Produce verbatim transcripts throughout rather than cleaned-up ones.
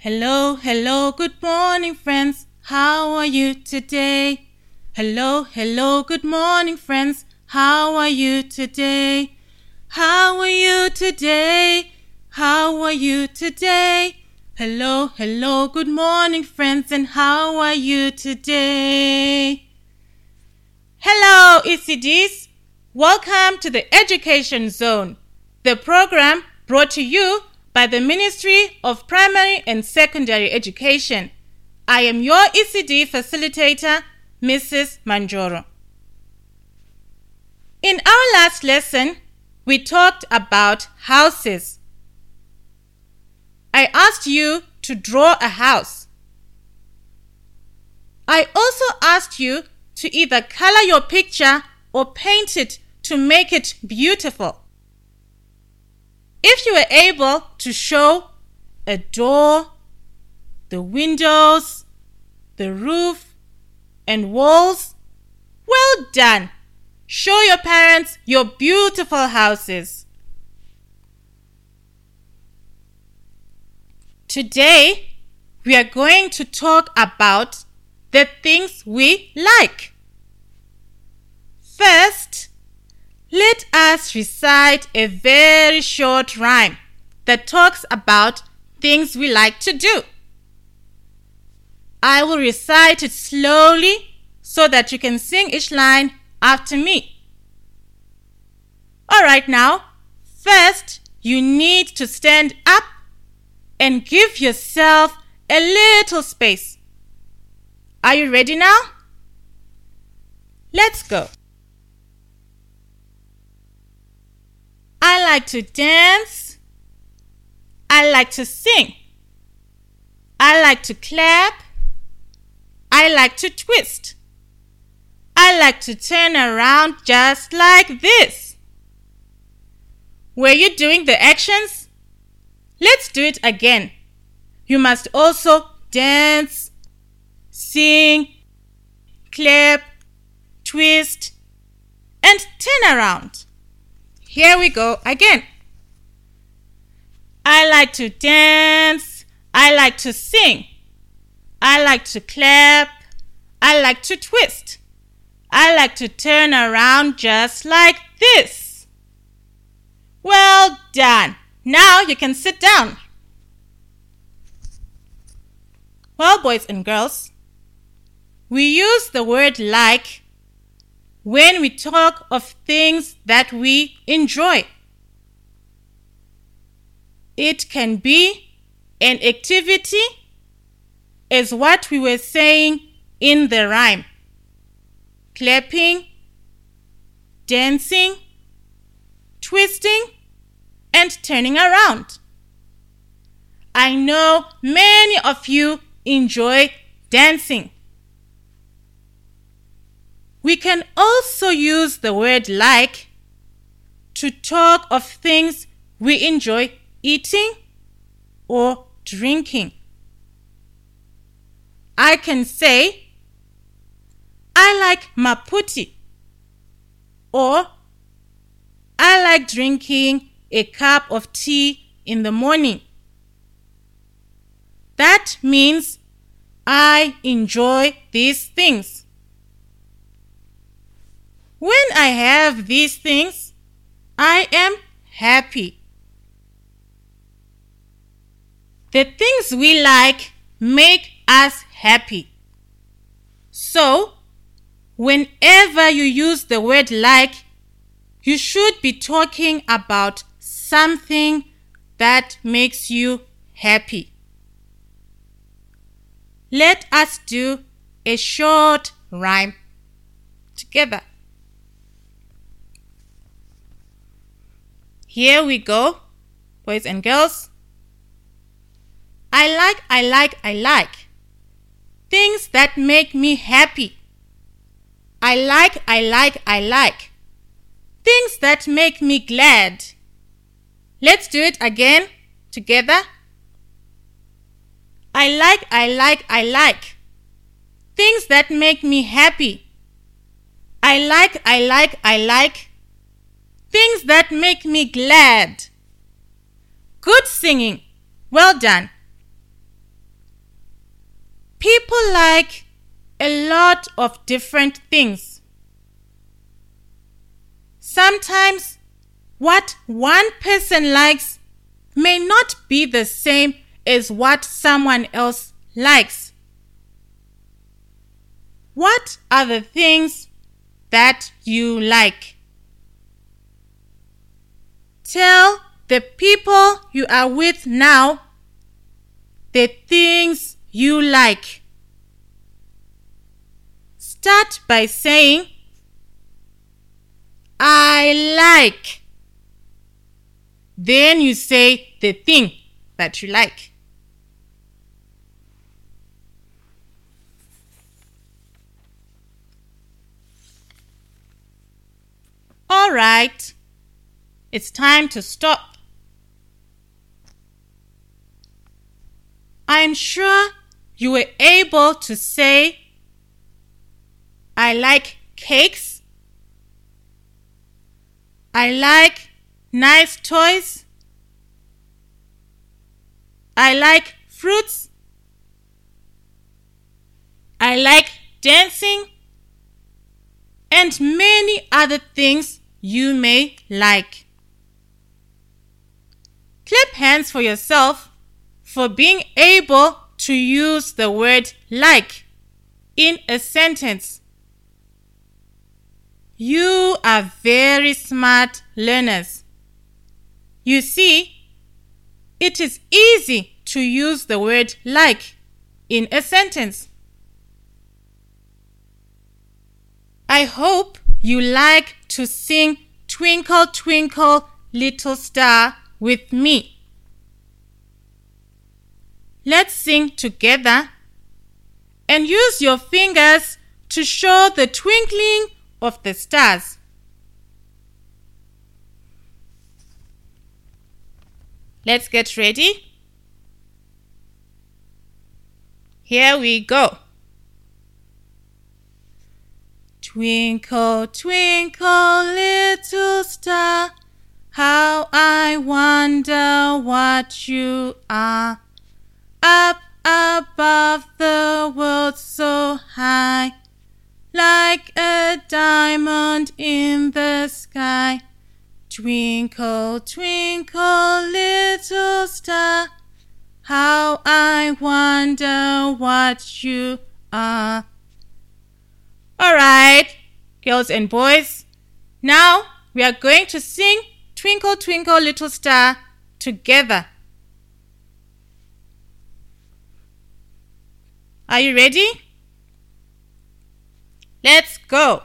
Hello, hello, good morning, friends. How are you today? Hello, hello, good morning, friends. How are you today? How are you today? How are you today? Hello, hello, good morning, friends, and how are you today? Hello, E C Ds. Welcome to the Education Zone, the program brought to you by the Ministry of Primary and Secondary Education. I am your E C D facilitator, Missus Manjoro. In our last lesson, we talked about houses. I asked you to draw a house. I also asked you to either color your picture or paint it to make it beautiful. If you were able to show a door, the windows, the roof, and walls, well done. Show your parents your beautiful houses. Today, we are going to talk about the things we like. First, let us recite a very short rhyme that talks about things we like to do. I will recite it slowly so that you can sing each line after me. All right, now, first you need to stand up and give yourself a little space. Are you ready now? Let's go. I like to dance. I like to sing. I like to clap. I like to twist. I like to turn around just like this. Were you doing the actions? Let's do it again. You must also dance, sing, clap, twist, and turn around. Here we go again. I like to dance. I like to sing. I like to clap. I like to twist. I like to turn around just like this. Well done. Now you can sit down. Well, boys and girls, we use the word like when we talk of things that we enjoy. It can be an activity, as what we were saying in the rhyme. Clapping, dancing, twisting, and turning around. I know many of you enjoy dancing. We can also use the word like to talk of things we enjoy eating or drinking. I can say, I like maputi, or I like drinking a cup of tea in the morning. That means I enjoy these things. When I have these things, I am happy. The things we like make us happy. So, whenever you use the word like, you should be talking about something that makes you happy. Let us do a short rhyme together. Here we go, boys and girls. I like, I like, I like things that make me happy. I like, I like, I like things that make me glad. Let's do it again together. I like, I like, I like things that make me happy. I like, I like, I like things that make me glad. Good singing. Well done. People like a lot of different things. Sometimes what one person likes may not be the same as what someone else likes. What are the things that you like? Tell the people you are with now the things you like. Start by saying, I like. Then you say the thing that you like. All right, it's time to stop. I am sure you were able to say, I like cakes. I like nice toys. I like fruits. I like dancing. And many other things you may like. Clap hands for yourself for being able to use the word like in a sentence. You are very smart learners. You see, it is easy to use the word like in a sentence. I hope you like to sing Twinkle, Twinkle, Little Star with me. Let's sing together and use your fingers to show the twinkling of the stars. Let's get ready. Here we go. Twinkle, twinkle, little star, how I wonder what you are. Up above the world so high, like a diamond in the sky. Twinkle, twinkle, little star, how I wonder what you are. All right, girls and boys, now we are going to sing Twinkle, Twinkle, Little Star together. Are you ready? Let's go.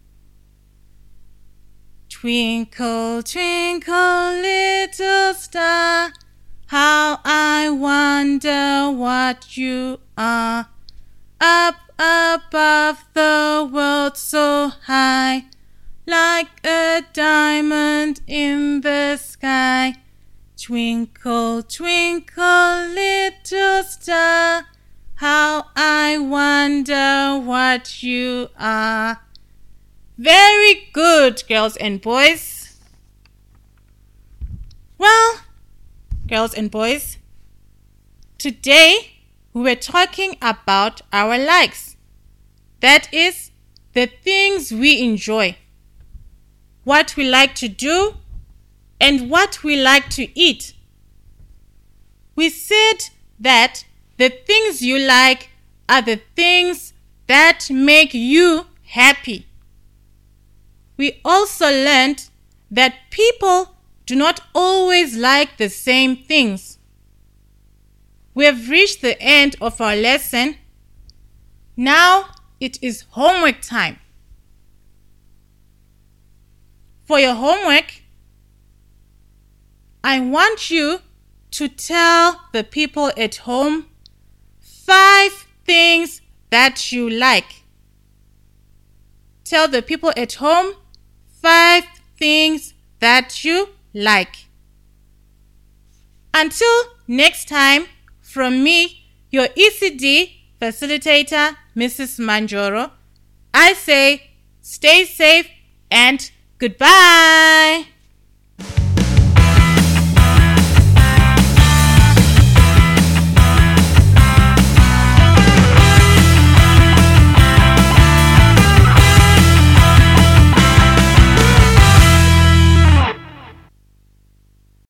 Twinkle, twinkle, little star, how I wonder what you are. Up above the world so high, like a diamond in the sky. Twinkle, twinkle, little star, how I wonder what you are. Very good, girls and boys. Well, girls and boys, today we were talking about our likes. That is, the things we enjoy, what we like to do, and what we like to eat. We said that the things you like are the things that make you happy. We also learned that people do not always like the same things. We have reached the end of our lesson. Now it is homework time. For your homework, I want you to tell the people at home five things that you like. Tell the people at home five things that you like. Until next time, from me, your E C D facilitator, Missus Manjoro, I say stay safe and goodbye.